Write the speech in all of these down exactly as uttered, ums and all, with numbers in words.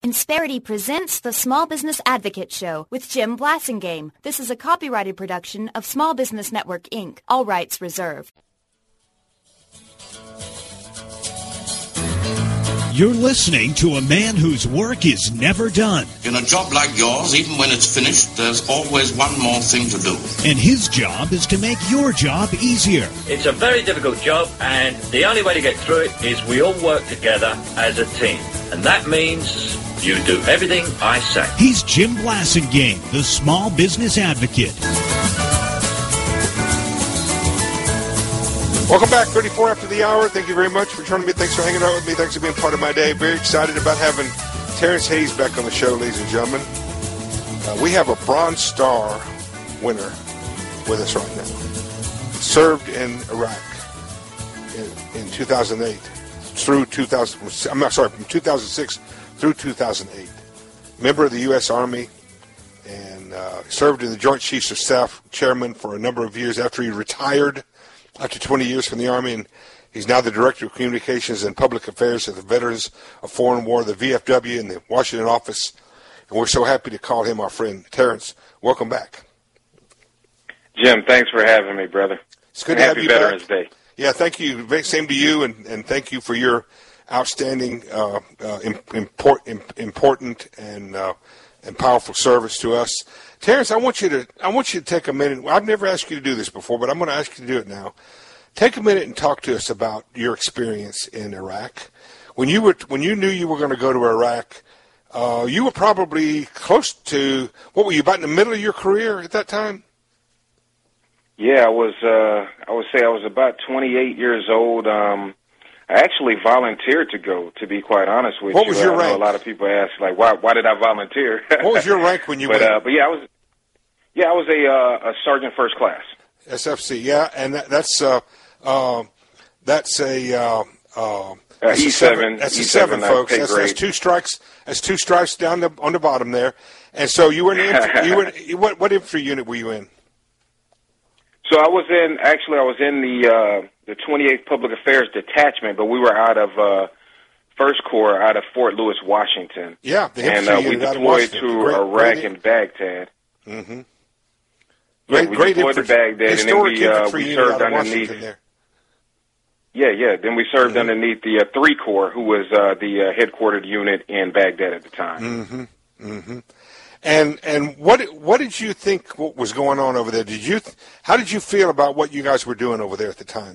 Insperity presents the Small Business Advocate Show with Jim Blasingame. This is a copyrighted production of Small Business Network, Incorporated. All rights reserved. You're listening to a man whose work is never done. In a job like yours, even when it's finished, there's always one more thing to do. And his job is to make your job easier. It's a very difficult job, and the only way to get through it is we all work together as a team. And that means you do everything I say. He's Jim Blasingame, the Small Business Advocate. Welcome back, thirty-four after the hour. Thank you very much for joining me. Thanks for hanging out with me. Thanks for being part of my day. Very excited about having Terrence Hayes back on the show, ladies and gentlemen. Uh, we have a Bronze Star winner with us right now. Served in Iraq in, in two thousand eight through two thousand. I'm not sorry, from two thousand six through two thousand eight. Member of the U S Army and uh, served in the Joint Chiefs of Staff chairman for a number of years after he retired. After twenty years from the Army, and he's now the Director of Communications and Public Affairs of the Veterans of Foreign War, the V F W, in the Washington office. And we're so happy to call him our friend. Terrence, welcome back. Jim, thanks for having me, brother. It's good to Happy have you Veterans back. Day. Yeah, thank you. Same to you, and, and thank you for your outstanding, uh, uh, import, important, and uh, and powerful service to us. Terrence, I want you to I want you to take a minute. I've never asked you to do this before, but I'm going to ask you to do it now. Take a minute and talk to us about your experience in Iraq. When you were when you knew you were going to go to Iraq, uh, you were probably close to, what were you, about in the middle of your career at that time? Yeah, I was. Uh, I would say I was about twenty-eight years old. Um, I actually volunteered to go. To be quite honest with what you, was your I rank? know a lot of people ask, like, why? Why did I volunteer? What was your rank when you but, went? Uh, but yeah, I was. Yeah, I was a, uh, a sergeant first class. S F C, yeah, and that, that's uh, uh, that's a uh, uh, that's E seven. That's E a seven, seven folks. That's, that's two strikes. That's two stripes down the on the bottom there. And so you were in the infantry, you were in, what what infantry unit were you in? So I was in. Actually, I was in the uh, the twenty-eighth Public Affairs Detachment, but we were out of uh, First Corps, out of Fort Lewis, Washington. Yeah, the and infantry uh, we unit out of deployed Washington. to Great, Iraq great, and Baghdad. Mm-hmm. Yeah, Great, we great deployed to infantry. Baghdad, and then we, uh, we served underneath. There. Yeah, yeah. Then we served mm-hmm. underneath the uh, Three Corps, who was uh, the uh, headquartered unit in Baghdad at the time. Mm-hmm. Mm-hmm. And and what what did you think what was going on over there? Did you how did you feel about what you guys were doing over there at the time?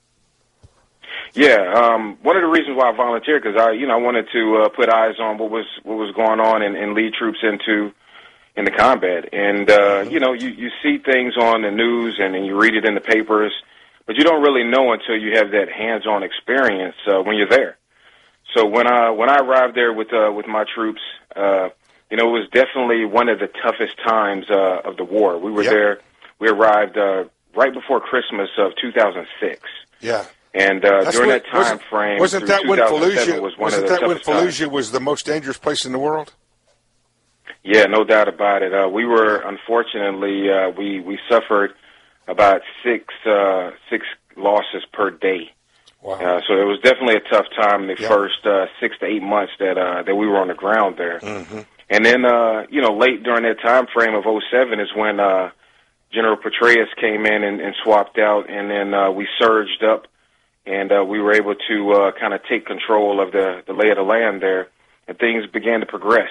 Yeah, um, one of the reasons why I volunteered, because I you know I wanted to uh, put eyes on what was what was going on and, and lead troops into into combat. And uh, mm-hmm. you know you, you see things on the news and, and you read it in the papers, but you don't really know until you have that hands-on experience uh, when you're there. So when I when I arrived there with uh, with my troops. Uh, You know, it was definitely one of the toughest times uh, of the war. We were yep. there. We arrived uh, right before Christmas of two thousand six. Yeah. And uh, during when, that time wasn't, frame, wasn't that when Fallujah was one wasn't of the that when toughest Fallujah times. was the most dangerous place in the world? Yeah, no doubt about it. Uh, we were unfortunately uh, we we suffered about six uh, six losses per day. Wow. Uh, so it was definitely a tough time the yep. first uh, six to eight months that uh, that we were on the ground there. Mm-hmm. And then, uh, you know, late during that time frame of oh seven is when uh, General Petraeus came in and, and swapped out, and then uh, we surged up, and uh, we were able to uh, kind of take control of the, the lay of the land there, and things began to progress.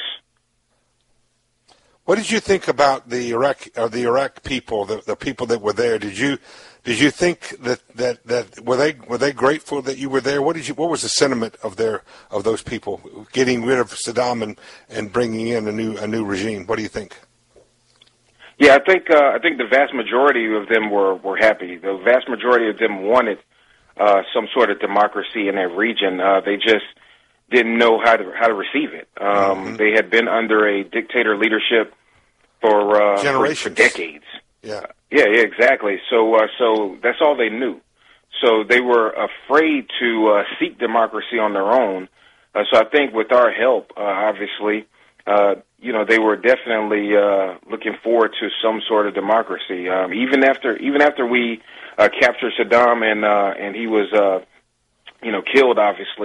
What did you think about the Iraq or the Iraq people, the, the people that were there? Did you did you think that, that, that were they were they grateful that you were there? What did you what was the sentiment of their of those people getting rid of Saddam and, and bringing in a new a new regime? What do you think? Yeah, I think uh, I think the vast majority of them were, were happy. The vast majority of them wanted uh, some sort of democracy in that region. Uh, they just didn't know how to how to receive it. Um, mm-hmm. They had been under a dictator leadership for uh, generations, for, for decades. Yeah, uh, yeah, yeah, exactly. So, uh, so that's all they knew. So they were afraid to uh, seek democracy on their own. Uh, so I think with our help, uh, obviously, uh, you know, they were definitely uh, looking forward to some sort of democracy. Um, even after even after we uh, captured Saddam and uh, and he was uh, you know killed, obviously.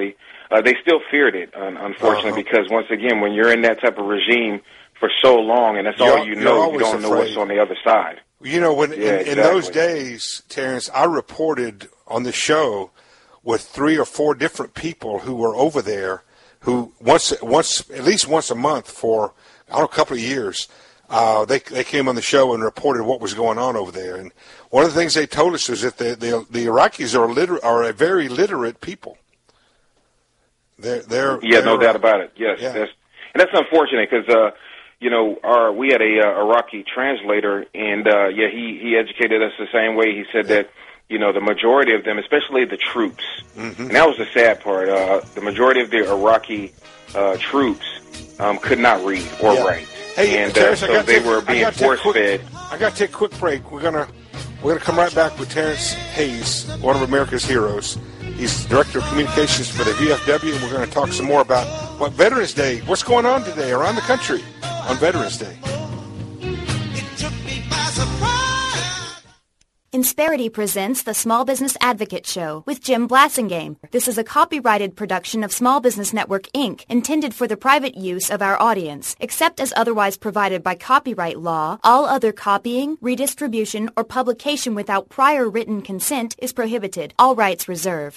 uh, they still feared it, un- unfortunately, uh-huh. because once again, when you're in that type of regime for so long, and that's you're, all you know, you don't afraid. know what's on the other side. You know, when yeah, in, in exactly. those days, Terrence, I reported on the show with three or four different people who were over there, who once, once at least once a month for I don't know, a couple of years, uh, they they came on the show and reported what was going on over there. And one of the things they told us is that the the, the Iraqis are liter- are a very literate people. They're they're yeah, they're, no doubt about it. Yes, yeah. that's, and that's unfortunate because. Uh, You know, our, we had a uh, Iraqi translator, and uh, yeah, he, he educated us the same way. He said that, you know, the majority of them, especially the troops, mm-hmm. and that was the sad part. Uh, the majority of the Iraqi uh, troops um, could not read or yeah. write, hey, and Terrence, uh, so they take, were being force-fed. I got to take a quick break. We're gonna we're gonna come right back with Terrence Hayes, one of America's heroes. He's Director of Communications for the V F W, and we're going to talk some more about what Veterans Day, what's going on today around the country on Veterans Day. Insperity presents the Small Business Advocate Show with Jim Blasingame. This is a copyrighted production of Small Business Network, Incorporated, intended for the private use of our audience. Except as otherwise provided by copyright law, all other copying, redistribution, or publication without prior written consent is prohibited. All rights reserved.